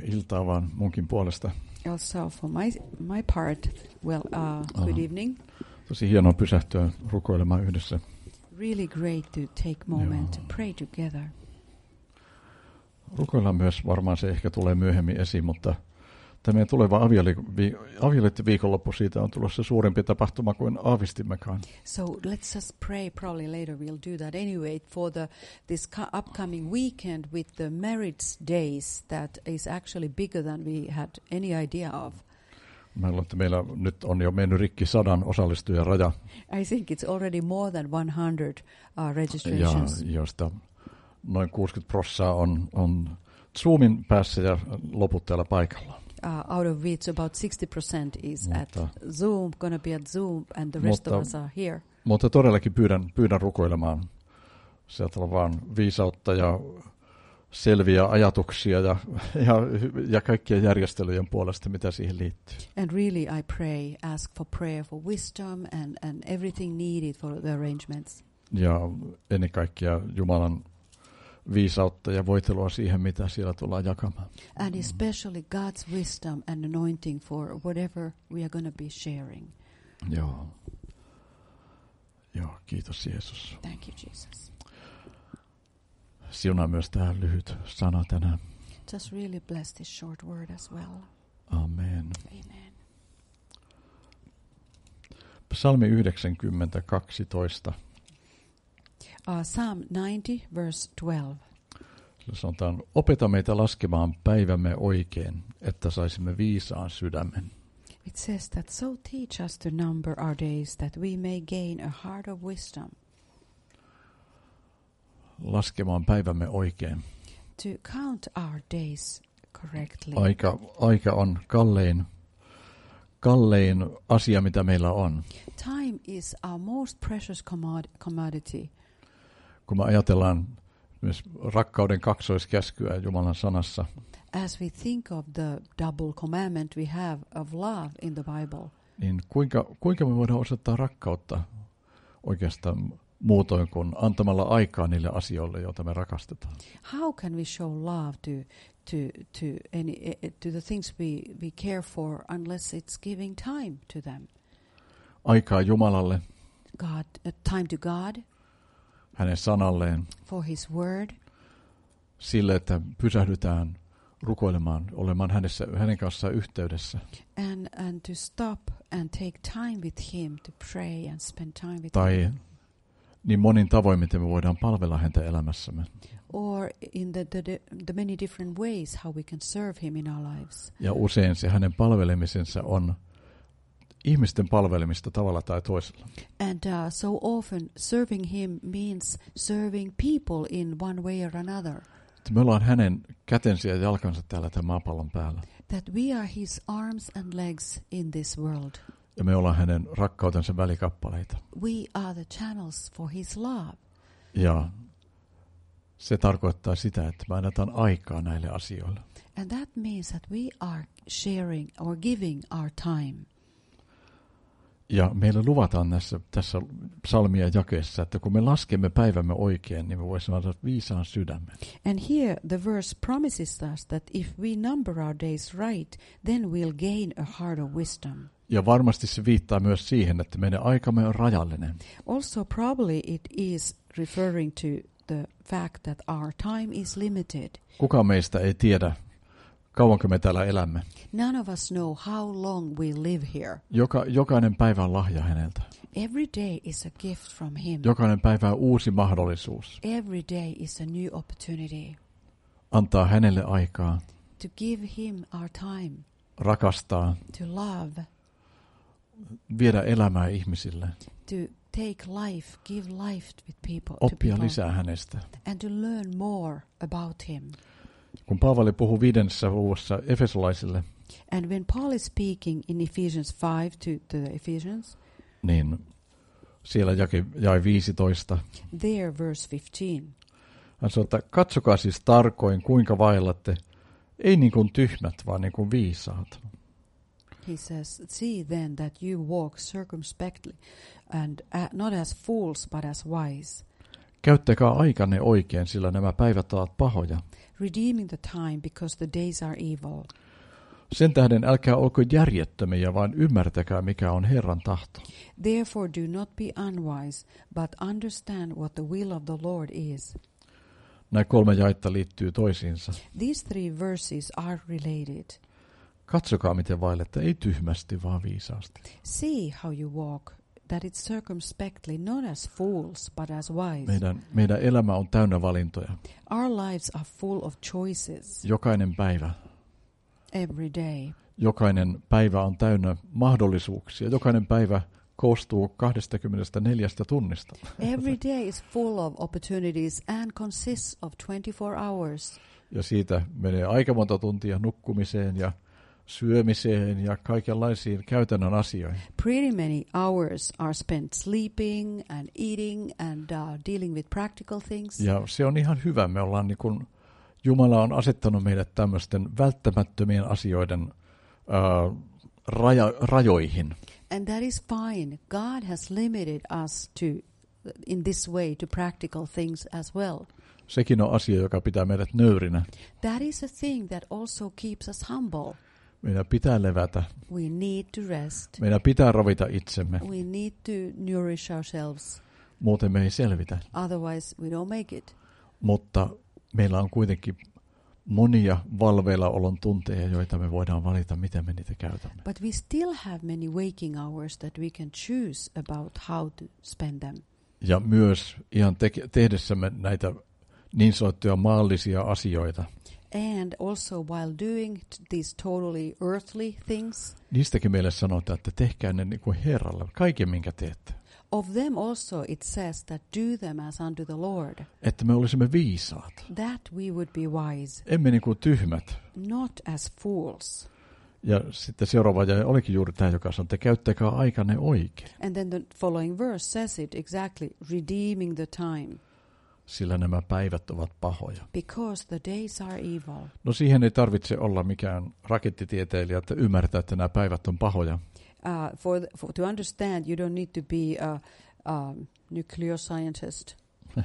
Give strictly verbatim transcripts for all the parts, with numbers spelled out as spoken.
iltaa vaan munkin puolesta. Also for my my part, well, uh, good Aha. evening. Tosi hienoa pysähtyä rukoilemaan yhdessä. Really great to take moment Joo. to pray together. Rukoillaan myös, varmaan se ehkä tulee myöhemmin esiin, mutta tämä tuleva avioliittoviikonloppu, siitä on tulossa suurempi tapahtuma kuin aavistimmekaan. So let's just pray. Probably later we'll do that anyway for the this co- upcoming weekend with the marriage days that is actually bigger than we had any idea of. Mä luulen, että meillä nyt on jo mennyt rikki sadan osallistujan raja. I think it's already more than one hundred uh, registrations. Ja josta noin kuusikymmentä prosenttia on, on Zoomin päässä ja loput täällä paikalla. Uh, out of which about sixty percent is Mutta, at Zoom, gonna be at Zoom, and the rest mutta, of us are here. Mutta todellakin pyydän, pyydän rukoilemaan. Sieltä on vaan viisautta ja selviä ajatuksia ja, ja, ja kaikkien järjestelyjen puolesta, mitä siihen liittyy. And really I pray, ask for prayer for wisdom and, and everything needed for the arrangements. Ja ennen kaikkea Jumalan viisautta ja voitelua siihen, mitä siellä tullaan jakamaan. And especially God's wisdom and anointing for whatever we are going to be sharing. Joo. Joo, kiitos Jeesus. Thank you, Jesus. Siunaa myös tämä lyhyt sana tänään. Just really bless this short word as well. Amen. Amen. Psalmi yhdeksänkymmentä kaksitoista. Uh, Psalm ninety, verse twelve. Sillä sanotaan, opeta meitä laskemaan päivämme oikein, että saisimme viisaan sydämen. It says that, so teach us to number our days that we may gain a heart of wisdom. Laskemaan päivämme oikein. To count our days correctly. Aika, aika on kallein, kallein asia, mitä meillä on. Time is our most precious commod- commodity. Kun me ajatellaan myös rakkauden kaksoiskäskyä Jumalan sanassa, As we think of the double commandment we have of love in the Bible, niin kuinka, kuinka me voidaan osoittaa rakkautta oikeastaan muutoin kuin antamalla aikaa niille asioille, joita me rakastetaan. how can we show love to to to any to the things we we care for unless it's giving time to them? Aikaa Jumalalle, God, uh, time to God hänen sanalleen, for His word, sille, että pysähdytään rukoilemaan, olemaan hänessä, hänen kanssaan yhteydessä. and and to stop and take time with Him to pray and spend time with Tai Him. niin monin tavoin, miten me voidaan palvella häntä elämässämme. Or in the, the the the many different ways how we can serve Him in our lives. Ja usein se hänen palvelemisensa on ihmisten palvelemista tavalla tai toisella. And uh, so often serving Him means serving people in one way or another. Me ollaan hänen kätensä ja jalkansa täällä tämän maapallon päällä. That we are His arms and legs in this world. Ja me ollaan hänen rakkautensa välikappaleita. We are the channels for His love. Ja se tarkoittaa sitä, että me annetaan aikaa näille asioille. And that means that we are sharing or giving our time. Ja meille luvataan tässä, tässä psalmia jakeessa, että kun me laskemme päivämme oikein, niin me voisimme saada viisaan sydämen. And here the verse promises us that if we number our days right, then we'll gain a heart of wisdom. Ja varmasti se viittaa myös siihen, että meidän aikamme on rajallinen. Also probably it is referring to the fact that our time is limited. Kukaan meistä ei tiedä, kauanko me täällä elämme. None of us know how long we live here. Joka, jokainen päivä on lahja häneltä. Every day is a gift from Him. Jokainen päivä on uusi mahdollisuus. Every day is a new opportunity Antaa hänelle aikaa, to give Him our time, rakastaa, to love, viedä elämää ihmisille, to take life, give life with people, to oppia people, lisää hänestä. and to learn more about Him. Kun Paavali puhuu viidennessä luvussa efesolaisille, And when Paul is speaking in Ephesians five to the Ephesians, niin siellä jake, jäi viisitoista. there verse fifteen, Hän sanoo, että katsokaa siis tarkoin, kuinka vaellatte, ei niin kuin tyhmät, vaan niin kuin viisaat. he says, see then that you walk circumspectly and uh, not as fools but as wise. Käyttäkää aikanne oikein, sillä nämä päivät ovat pahoja. Redeeming the time because the days are evil. Sen tähden älkää olko järjettömiä, vaan ymmärtäkää, mikä on Herran tahto. Therefore do not be unwise, but understand what the will of the Lord is. Nämä kolme jaetta liittyy toisiinsa. These three verses are related. Katsokaa, miten vaellette, ei tyhmästi, vaan viisaasti. See how you walk, that it's circumspectly, not as fools, but as wise. Meidän, meidän elämä on täynnä valintoja. Our lives are full of choices. Jokainen päivä. Every day. Jokainen päivä on täynnä mahdollisuuksia. Jokainen päivä koostuu kaksikymmentäneljä tunnista. Every day is full of opportunities and consists of twenty-four hours. Ja siitä menee aika monta tuntia nukkumiseen ja syömiseen ja kaikenlaisiin käytännön asioihin. Pretty many hours are spent sleeping and eating and uh, dealing with practical things. Ja se on ihan hyvä. Me ollaan niin kuin, Jumala on asettanut meidät tämmöisten välttämättömien asioiden uh, raja, rajoihin. And that is fine. God has limited us to, in this way, to practical things as well. Sekin on asia, joka pitää meidät nöyrinä. That is a thing that also keeps us humble. Meidän pitää levätä. We need to rest. Meidän pitää ravita itsemme. We need to nourish ourselves. Muuten me ei selvitä. Otherwise we don't make it. Mutta meillä on kuitenkin monia valveillaolon tunteja, joita me voidaan valita, miten me niitä käytämme. But we still have many waking hours that we can choose about how to spend them. Ja myös ihan te- tehdessämme näitä niin sanottuja maallisia asioita. And also while doing t- these totally earthly things. Niistäkin meille sanotaan, että tehkää ne niin kuin Herralle, kaiken minkä teette. Of them also it says that do them as unto the Lord. Että me olisimme viisaat. That we would be wise. Emme niin kuin tyhmät. Not as fools. Ja sitten seuraava ja olikin juuri tämä, joka sanoo, että käyttäkää aikanne oikein. And then the following verse says it exactly, redeeming the time. Sillä nämä päivät ovat pahoja. Because the days are evil. No siihen ei tarvitse olla mikään rakettitieteilijä, että ymmärtää, että nämä päivät on pahoja. Uh, for, the, for to understand, you don't need to be a, a nuclear scientist.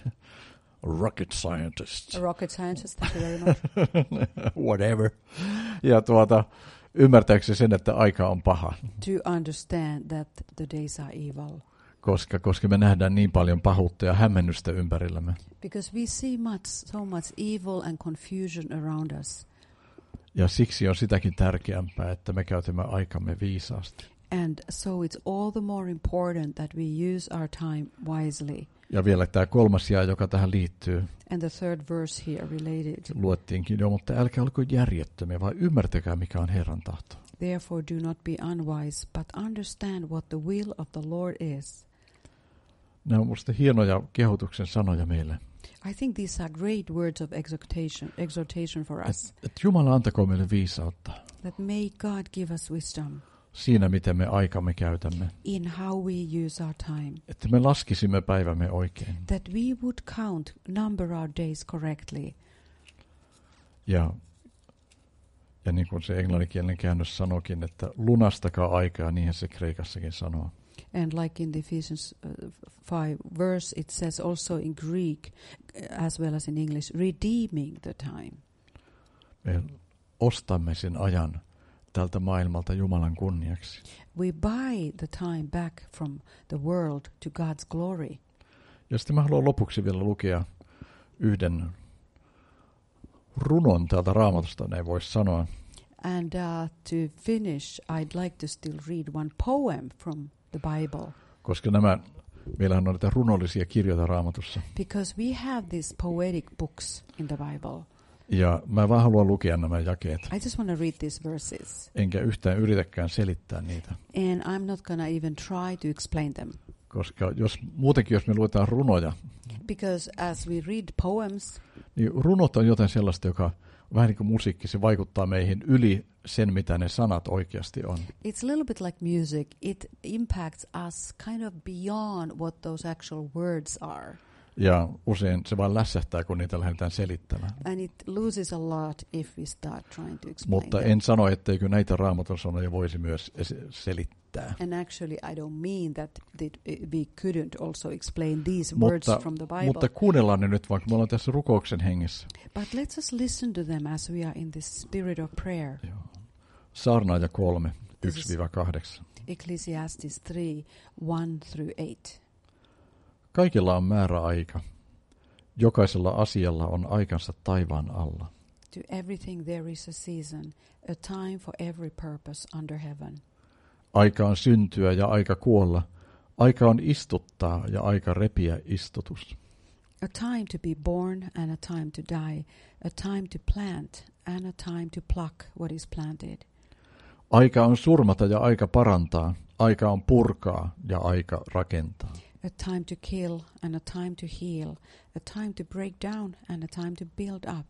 Rocket scientist. A rocket scientist, thank you very much. Whatever. Ja tuota, ymmärtääkseni sen, että aika on paha. To understand that the days are evil. Koska, koska me nähdään niin paljon pahuutta ja hämmennystä ympärillämme. Because we see much, so much evil and confusion around us. Ja siksi on sitäkin tärkeämpää, että me käytämme aikamme viisaasti. And so it's all the more important that we use our time wisely. Ja vielä tämä kolmas jae, joka tähän liittyy. And the third verse here related. Luettiinkin jo, mutta älkää olko järjettömiä, vaan ymmärtäkää, mikä on Herran tahto. Therefore do not be unwise, but understand what the will of the Lord is. Nämä on minusta hienoja kehotuksen sanoja meille. I think these are great words of exhortation, exhortation for us. Et, et Jumala antakoon meille viisautta. That may God give us wisdom. Siinä, miten me aikamme käytämme. In how we use our time. Että me laskisimme päivämme oikein. That we would count, number our days correctly. Ja, ja niin kuin se englanninkielinen käännös sanokin, että lunastakaa aikaa, niinhän se kreikassakin sanoo. And like in the Ephesians uh, five verse, it says also in Greek, uh, as well as in English, redeeming the time. Me ostamme sen ajan tältä maailmalta Jumalan kunniaksi. We buy the time back from the world to God's glory. Ja sitten mä haluan lopuksi vielä lukea yhden runon täältä Raamatusta, näin voisi sanoa. And uh, to finish, I'd like to still read one poem from the Bible. Koska nämä, meillähän on näitä runollisia kirjoja Raamatussa. Because we have these poetic books in the Bible. Ja mä vaan haluan lukea nämä jakeet. I just want to read these verses. Enkä yhtään yritäkään selittää niitä. And I'm not going to even try to explain them. Koska jos, muutenkin jos me luetaan runoja, Because as we read poems, niin runot on jotain sellaista, joka on vähän niin kuin musiikki, se vaikuttaa meihin yli sen, mitä ne sanat oikeasti on. it's a little bit like music. It impacts us kind of beyond what those actual words are. Ja usein se vain lässähtää, kun niitä lähdetään selittämään. And it loses a lot if we start trying to explain Mutta them. en sano, etteikö näitä Raamatun sanoja voisi myös es- selittää. And actually I don't mean that, that we couldn't also explain these words Mutta, from the Bible. mutta kuunnellaan ne nyt, vaikka me ollaan tässä rukouksen hengessä. But let's us listen to them as we are in this spirit of prayer. Joo. Saarnaaja kolme, This yksi kahdeksan. Ecclesiastes three, one through eight. Kaikilla on määräaika. Jokaisella asialla on aikansa taivaan alla. To everything there is a season, a time for every purpose under heaven. Aika on syntyä ja aika kuolla. Aika on istuttaa ja aika repiä istutus. A time to be born and a time to die, a time to plant and a time to pluck what is planted. Aika on surmata ja aika parantaa. Aika on purkaa ja aika rakentaa. A time to kill and a time to heal, a time to break down and a time to build up.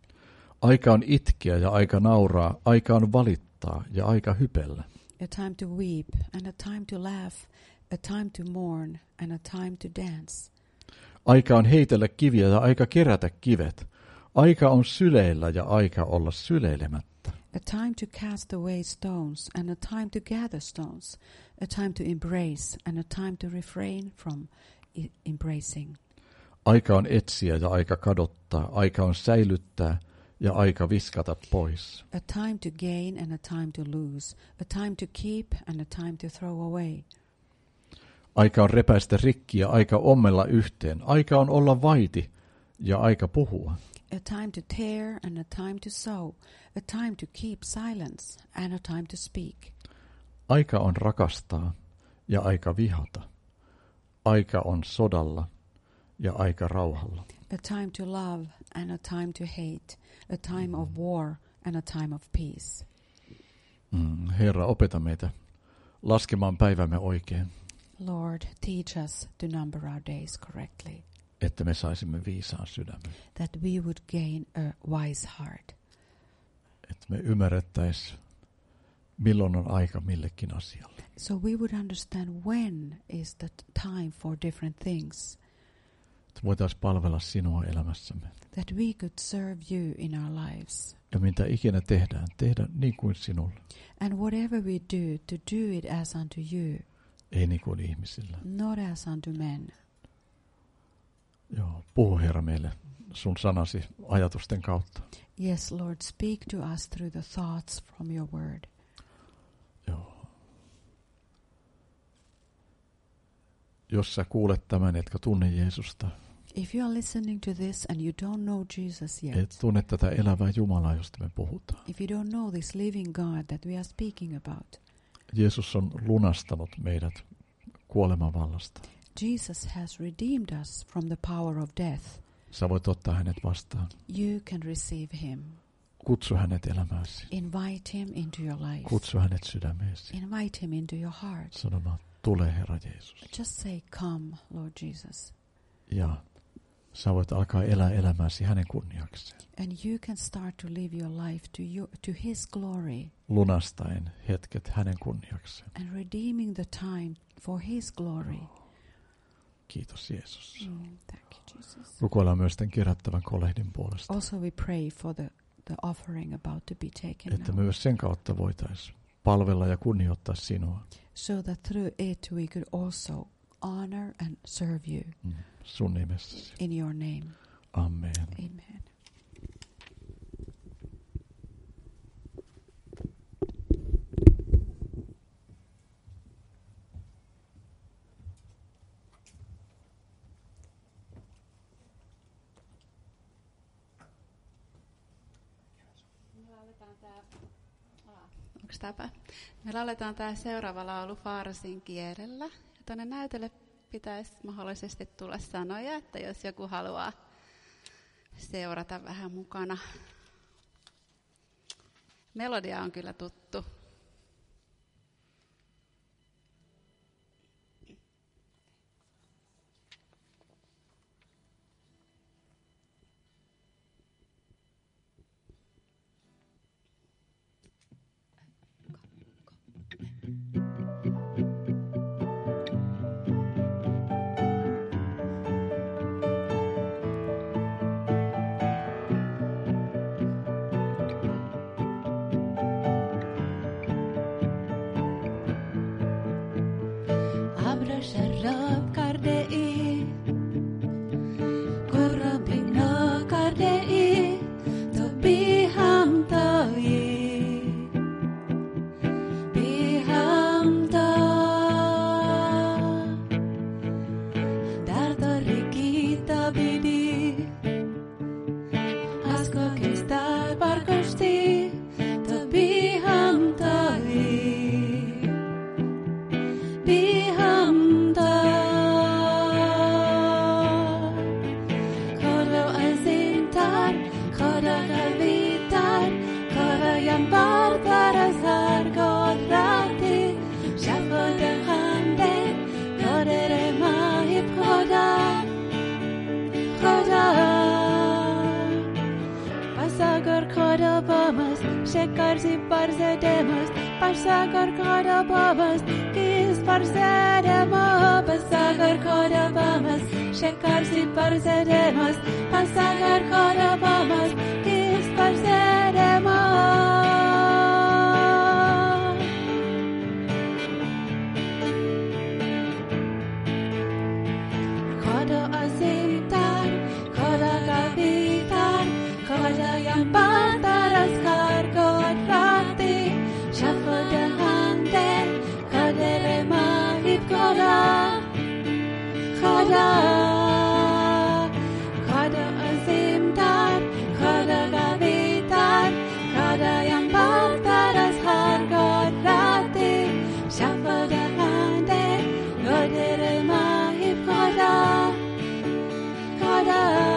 Aika on itkeä ja aika nauraa. Aika on valittaa ja aika hypellä. A time to weep and a time to laugh, a time to mourn and a time to dance. Aika on heitellä kiviä ja aika kerätä kivet. Aika on syleillä ja aika olla syleilemättä. A time to cast away stones and a time to gather stones, a time to embrace and a time to refrain from I- embracing. Aika on etsiä ja aika kadottaa. Aika on säilyttää ja aika viskata pois. A time to gain and a time to lose, a time to keep and a time to throw away. Aika on repäistä rikki ja aika ommella yhteen. Aika on olla vaiti ja aika puhua. A time to tear and a time to sow, a time to keep silence and a time to speak. Aika on rakastaa ja aika vihata. Aika on sodalla ja aika rauhalla. A time to love and a time to hate, a time of war and a time of peace. Mm, Herra, opeta meitä laskemaan päivämme oikein, Lord, teach us to number our days correctly, että me saisimme viisaan sydämen. that we would gain a wise heart, Että me ymmärrettäisiin, milloin on aika millekin asialle. so we would understand when is the t- time for different things, Että voitaisiin palvella sinua elämässämme. that we could serve you in our lives. Ja mitä ikinä tehdään, tehdä niin kuin sinulle, And whatever we do, to do it as unto you, ei niin kuin ihmisillä. not as unto men. Joo, puhu Herra meille sun sanasi ajatusten kautta. Yes, Lord, speak to us through the thoughts from your word. Joo. Jos sä kuulet tämän, etkä tunne Jeesusta, If you are listening to this and you don't know Jesus yet, et tunne tätä elävää Jumalaa, josta me puhutaan. if you don't know this living God that we are speaking about, Jeesus on lunastanut meidät kuoleman vallasta. Jesus has redeemed us from the power of death. Sä voit ottaa hänet vastaan. You can receive him. Kutsu hänet elämääsi. Invite him into your life. Kutsu hänet sydämeesi. Invite him into your heart. Sanomaan, tule Herra Jeesus. Just say, come, Lord Jesus. Ja sä voit alkaa elää elämääsi hänen kunniakseen. And you can start to live your life to, your, to his glory Lunastaen hetket hänen kunniakseen. and redeeming the time for his glory. Kiitos Jeesus. Mm, thank you, Jesus. Rukoillaan myös tämän kerättävän kolehdin puolesta. Also we pray for the, the offering about to be taken Että now, myös sen kautta voitaisiin palvella ja kunnioittaa sinua. so that through it we could also honor and serve you Mm. Sun nimessäsi. in your name. Amen. Amen. Onko täpä? Me lauletaan tämä seuraava laulu faarsin kielellä. Ja tuonne näytölle pitäisi mahdollisesti tulla sanoja, että jos joku haluaa seurata vähän mukana. Melodia on kyllä tuttu. jam bartaras har gått Shafode hande Kodere mahip koda Koda Pasagar koda bamas Shekar si parse demos Pasagar koda bamas Kis parse demo Pasagar koda bamas Shekar si parse demos Pasagar koda bamas Kis parse demo Pantaras kargot rati Shafode handen Kadere mahip koda Koda Koda azimtar Koda gavitar Koda yang pantaras kargot rati Shafode handen Kadere mahip koda Koda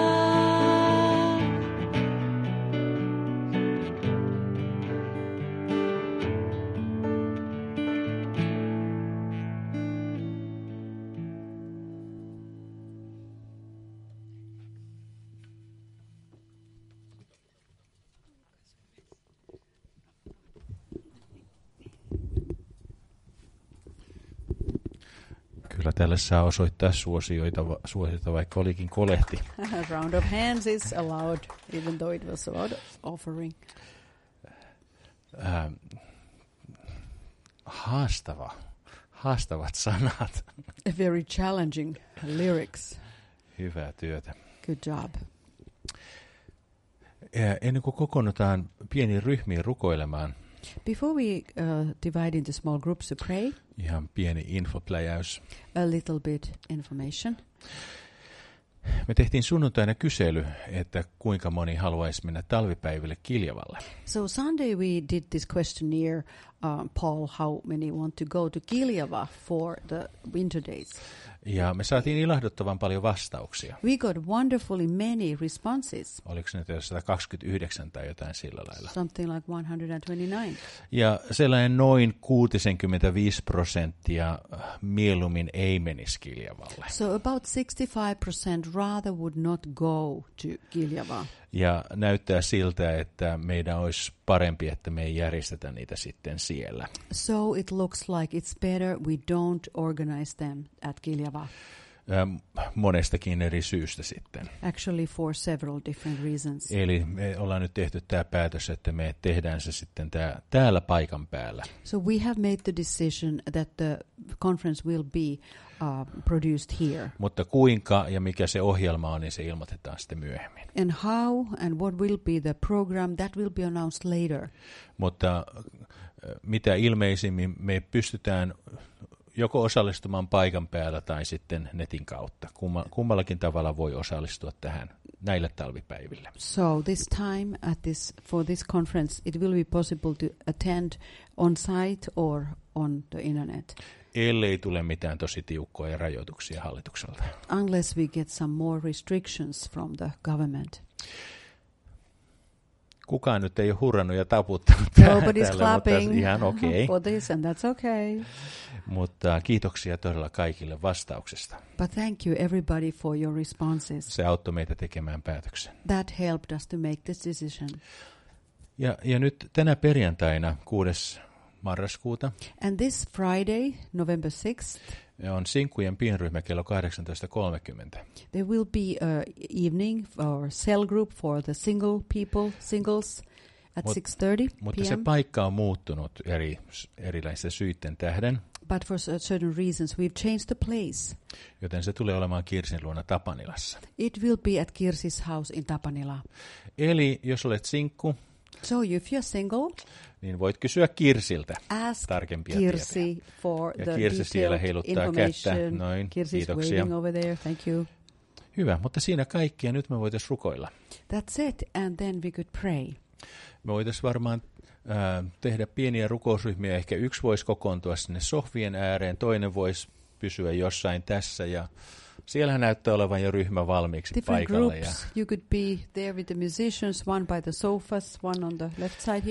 Kyllä tälle saa osoittaa suosioita, suosioita vaikka olikin kolehti. A round of hands is allowed, even though it was about offering. Ähm, haastava, haastavat sanat. A very challenging lyrics. Hyvää työtä. Good job. Ja ennen kuin kokoonnutaan pieniin ryhmiin rukoilemaan, Before we uh, divide into small groups to pray, ihan pieni infopläjäys. a little bit information. Me tehtiin sunnuntaina kysely, että kuinka moni haluaisi mennä talvipäiville Kiljavalle. So Sunday we did this questionnaire, uh, Paul, how many want to go to Kiljava for the winter days? Ja me saatiin ilahduttavan paljon vastauksia. We got wonderfully many responses. Oliko se nyt sata kaksikymmentäyhdeksän tai jotain sillä lailla? Something like one hundred twenty-nine. Ja sellainen noin kuusikymmentäviisi prosenttia mieluummin ei menisi Kiljavalle. So about sixty-five percent rather would not go to Kiljava. Ja näyttää siltä, että meidän olisi parempi, että me ei järjestetä niitä sitten siellä. So it looks like it's better we don't organize them at Kiljava. Ähm, monestakin eri syystä sitten. Actually for several different reasons. Eli me ollaan nyt tehty tämä päätös, että me tehdään se sitten tää, täällä paikan päällä. So we have made the decision that the conference will be uh, produced here. Mutta kuinka ja mikä se ohjelma on, niin se ilmoitetaan sitten myöhemmin. And how and what will be the program, that will be announced later. Mutta mitä ilmeisimmin me pystytään joko osallistumaan paikan päällä tai sitten netin kautta. Kumma, kummallakin tavalla voi osallistua tähän näille talvipäiville. So this time at this for this conference it will be possible to attend on site or on the internet. Ellei tule mitään tosi tiukkoja rajoituksia hallitukselta. Unless we get some more restrictions from the government. Kukaan nyt ei ole hurrannut ja taputtanut Nobody's clapping ihan okay. for this and that's okay. Mutta kiitoksia todella kaikille vastauksesta. But thank you everybody for your responses. Se auttoi meitä tekemään päätöksen. That helped us to make this decision. Ja, ja nyt tänä perjantaina kuudes marraskuuta And this Friday, November sixth, on sinkkujen pienryhmä kello kahdeksantoista kolmekymmentä. there will be a evening or cell group for the single people, singles at Mut, six thirty Mutta p se m. paikka on muuttunut eri, erilaisten syitten tähden, But for certain reasons we've changed the place. joten se tulee olemaan Kirsin luona Tapanilassa. It will be at Kirsi's house in Tapanila. Eli jos olet sinkku, So if you're single, niin voit kysyä Kirsiltä ask tarkempia tietoja. Kirsi for Ja the Kirsi siellä detailed heiluttaa kättä. information. Noin, Kirsi's kiitoksia. waving over there. Thank you. Hyvä, mutta siinä kaikki ja nyt me voitaisiin rukoilla. That's it. And then we could pray. Me voitaisiin varmaan äh, tehdä pieniä rukousryhmiä. Ehkä yksi voisi kokoontua sinne sohvien ääreen, toinen voisi pysyä jossain tässä. Ja siellähän näyttää olevan jo ryhmä valmiiksi Different paikalle. groups. Ja You could be there with the musicians, one by the sofas, one on the left side here.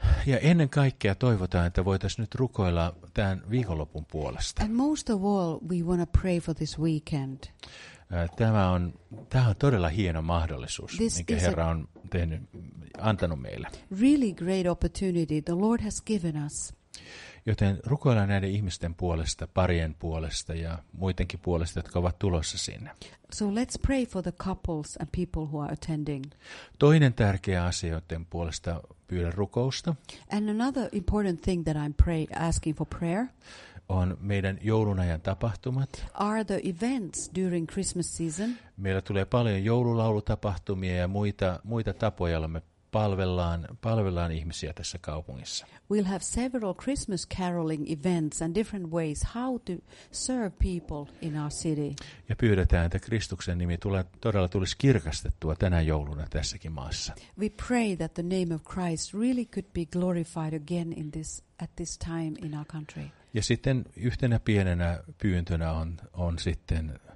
Ja ennen kaikkea toivotaan, että voitaisiin nyt rukoilla tämän viikonlopun puolesta. And most of all, we want to pray for this weekend. Tämä on, tämä on todella hieno mahdollisuus, This minkä is Herra on tehnyt, antanut meille. Really great opportunity the Lord has given us. Joten rukoillaan näiden ihmisten puolesta, parien puolesta ja muidenkin puolesta, jotka ovat tulossa sinne. So let's pray for the couples and people who are attending. Toinen tärkeä asia, joten puolesta pyydän rukousta, And another important thing that I'm pray, asking for prayer on meidän joulunajan tapahtumat. are the events during Christmas season. Meillä tulee paljon joululaulutapahtumia ja muita, muita tapoja, joilla me palvellaan, palvellaan ihmisiä tässä kaupungissa. We'll have several Christmas caroling events and different ways how to serve people in our city. Ja pyydetään, että Kristuksen nimi tulee, todella tulisi kirkastettua tänä jouluna tässäkin maassa. We pray that the name of Christ really could be glorified again in this at this time in our country. Ja sitten yhtenä pienenä pyyntönä on, on sitten